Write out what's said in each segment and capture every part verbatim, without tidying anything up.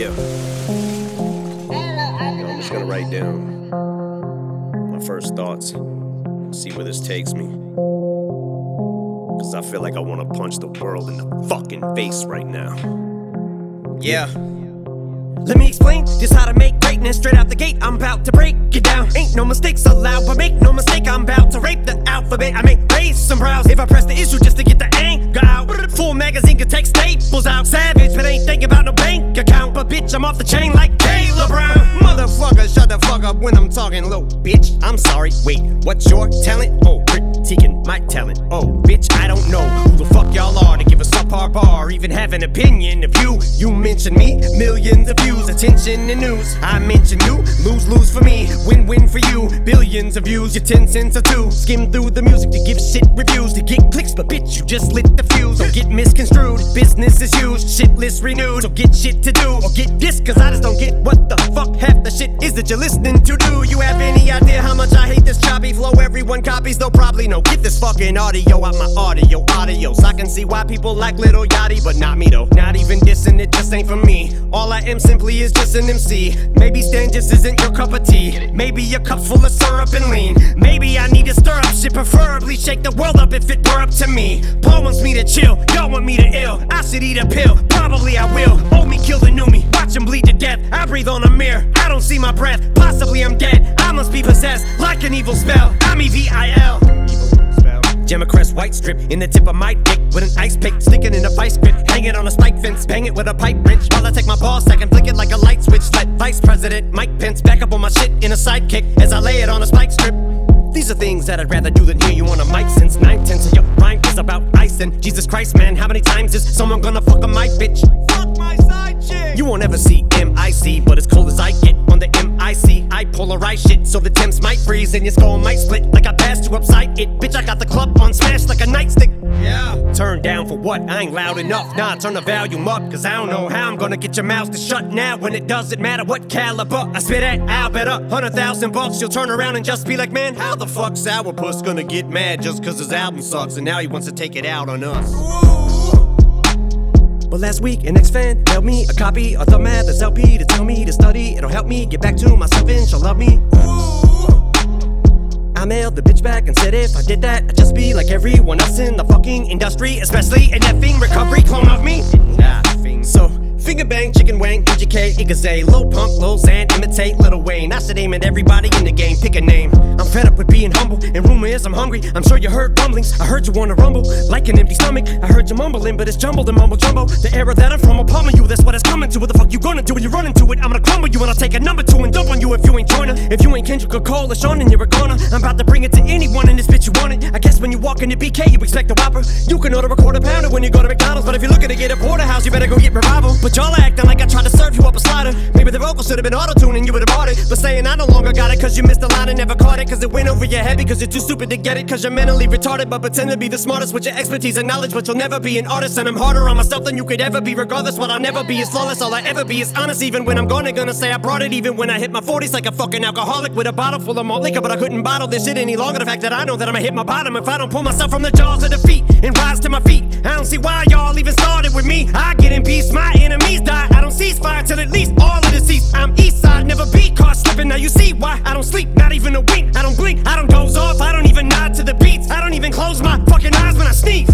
Yeah. Yo, I'm just gonna write down my first thoughts, see where this takes me. Cause I feel like I wanna punch the world in the fucking face right now. Yeah. Let me explain just how to make greatness. Straight out the gate, I'm about to break it down. Ain't no mistakes allowed, but make no mistake, I'm about to rape the alphabet. I may raise some brows if I press the issue just to get the anger out. Full magazine could take staples out. Savage, but ain't thinking about no bank account. But bitch, I'm off the chain like Taylor Brown. Motherfucker, shut the fuck up when I'm talking low. Bitch, I'm sorry, wait, what's your talent? Oh, critiquing my talent. Oh, bitch, I don't know who the fuck y'all are to give a subpar bar, even have an opinion of you. You mention me, millions of views, attention and news. I mention you, lose, lose for me, win, win for you. Billions of views, your ten cents or two. Skim through the music to give shit reviews, to get clicks, but bitch, you just lit the fuse. Don't get misconstrued, business is used, shit list renewed. So get shit to do, or get this, cause I just don't get what the fuck half the shit is that you're listening to. Do you have any idea how much I hate this choppy flow? Everyone copies, though probably no. Get this fucking audio out my audio, audios. I can see why people like Lil Yachty, but not me though. Not even dissing, it just ain't for me. All I am simply is just an M C. Maybe Stan just isn't your cup of tea. Maybe your cup's full of syrup and lean. Maybe I need to stir up shit, preferably shake the world up if it were up to me. Paul wants me to chill, y'all want me to ill. I should eat a pill, probably I will. Old me kill the new me, watch him bleed to death. I breathe on a mirror, I don't see my breath. Possibly I'm dead, I must be possessed like an evil spell. I'm E V I L. Gemma-crest white strip in the tip of my dick with an ice pick, sticking in a vice grip, hang it on a spike fence, bang it with a pipe wrench while I take my ball sack and flick it like a light switch. Let Vice President Mike Pence back up on my shit in a sidekick as I lay it on a spike strip. These are things that I'd rather do than hear you on a mic, since nine tenths of your rhyme is about ice. And Jesus Christ, man, how many times is someone gonna fuck a my bitch? Fuck my side chick. You won't ever see M I C, but as cold as I get on the M I C, I polarize shit so the Temps might freeze and your skull might split like I passed you upside it. Bitch, I got the club on smash like a nightstick. Yeah. Turn down for what? I ain't loud enough. Nah, turn the volume up, cause I don't know how I'm gonna get your mouth to shut now when it doesn't matter what caliber I spit at. I'll bet a hundred thousand bucks you'll turn around and just be like, man, how the fuck Sourpuss gonna get mad just cause his album sucks and now he wants to take it out on us? But last week, an ex-fan mailed me a copy of the Mathers L P to tell me to study. It'll help me get back to myself and she'll love me. I mailed the bitch back and said if I did that, I'd just be like everyone else in the fucking industry, especially an effing recovery clone of me. Nothing. So, finger bang, chicken wang, P G K, Igazay, Lil Pump, Lil Xan, imitate Lil Wayne. I should aim at everybody in the game, pick a name. I'm fed up with being humble, and rumor is I'm hungry. I'm sure you heard rumblings, I heard you wanna rumble like an empty stomach. I heard you mumbling, but it's jumbled and mumble jumbo. The era that I'm from will pummel you, that's what it's coming to. What the fuck you gonna do when you run into it? I'm gonna crumble you and I'll take a number two and dump on you if you ain't joiner. If you ain't Kendrick Cole or Sean, then you're a goner. I'm about to bring it to anyone in this bitch you want it. I guess when you walk into B K, you expect a Whopper. You can order a quarter pounder when you go to McDonald's, but if you're looking to get a porterhouse, you better go get revival. But y'all are acting like I tried to serve you up a slider. Maybe the vocals should have been auto-tuned and you would've bought it. But saying I no longer got it cause you missed a line and never caught it, cause it went over your head because you're too stupid to get it, cause you're mentally retarded but pretend to be the smartest with your expertise and knowledge, but you'll never be an artist. And I'm harder on myself than you could ever be. Regardless, what I'll never be is flawless. All I ever be is honest, even when I'm gonna gonna say I brought it. Even when I hit my forties like a fucking alcoholic with a bottle full of malt liquor, but I couldn't bottle this shit any longer. The fact that I know that I'ma hit my bottom if I don't pull myself from the jaws of defeat and rise to my feet. I don't see why y'all even started with me. I get in peace, my enemies die. I don't cease fire till at least all of the cease. I'm east side, never be caught slipping. Now you see why I don't sleep, not even a wink. I don't blink, I don't doze off, I don't even nod to the beats. I don't even close my fucking eyes when I sneeze.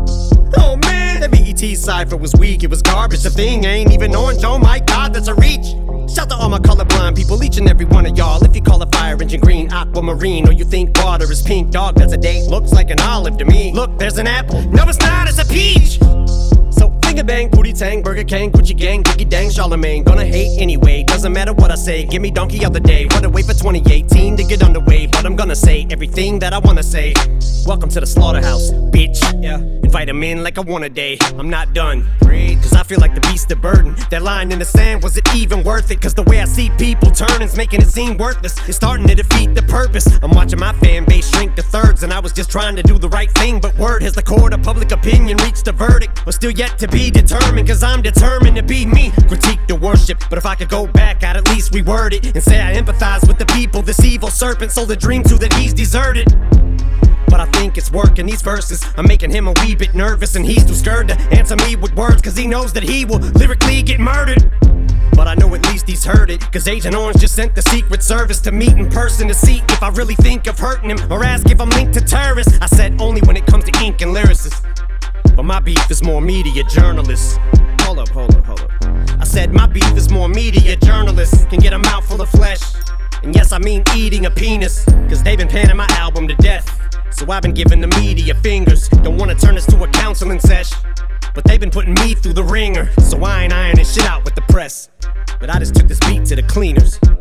Oh man, that B E T cipher was weak, it was garbage. The thing ain't even orange, oh my god, that's a reach. Shout to all my colorblind people, each and every one of y'all. If you call a fire engine green, aquamarine, or you think water is pink, dog, that's a date, looks like an olive to me. Look, there's an apple, no it's not, it's a peach. So finger bang, booty tang, Burger King, Gucci gang, Biggie dang, Charlemagne. Gonna hate anyway, doesn't matter what I say. Give me donkey of the day, wanna wait for twenty eighteen to get underway. But I'm gonna say everything that I wanna say. Welcome to the slaughterhouse, bitch. Yeah, invite him in like I want a day. I'm not done, cause I feel like the beast of burden. That line in the sand, was it even worth it? Cause the way I see people turning's making it seem worthless. It's starting to defeat the purpose. I'm watching my fan base shrink to thirds, and I was just trying to do the right thing. But word has the court of public opinion reached a verdict. We're still yet to be determined, cause I'm determined to be me. Critique the worship, but if I could go back, I'd at least reword it and say I empathize with the people this evil serpent sold a dream to that he's deserted. But I think it's working, these verses I'm making him a wee bit nervous, and he's too scared to answer me with words, cause he knows that he will lyrically get murdered. but I know at least he's heard it. Cause Agent Orange just sent the Secret Service to meet in person to see if I really think of hurting him, or ask if I'm linked to terrorists. I said only when it comes to ink and lyricists, but my beef is more media journalists. Hold up, hold up, hold up. I said my beef is more media journalists can get a mouthful of flesh. And yes, I mean eating a penis, cause they've been panning my album to death. So I've been giving the media fingers. Don't wanna turn this to a counseling sesh, but they've been putting me through the ringer. So I ain't ironing shit out with the press, but I just took this beat to the cleaners.